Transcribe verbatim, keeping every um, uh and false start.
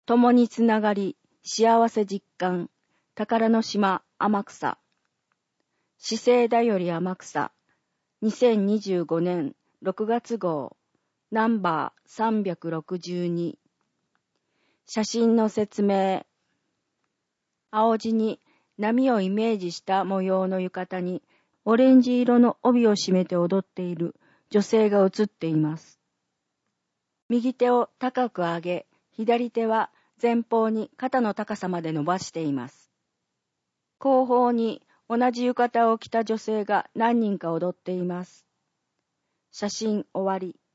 共につながり、幸せ実感、宝の島天草。資生だより天草、にせんにじゅうごねんろくがつ号、ナンバーさんびゃくろくじゅうに。写真の説明。青地に波をイメージした模様の浴衣に、オレンジ色の帯を締めて踊っている女性が写っています。右手を高く上げ、左手は前方に肩の高さまで伸ばしています。後方に同じ浴衣を着た女性が何人か踊っています。写真終わり。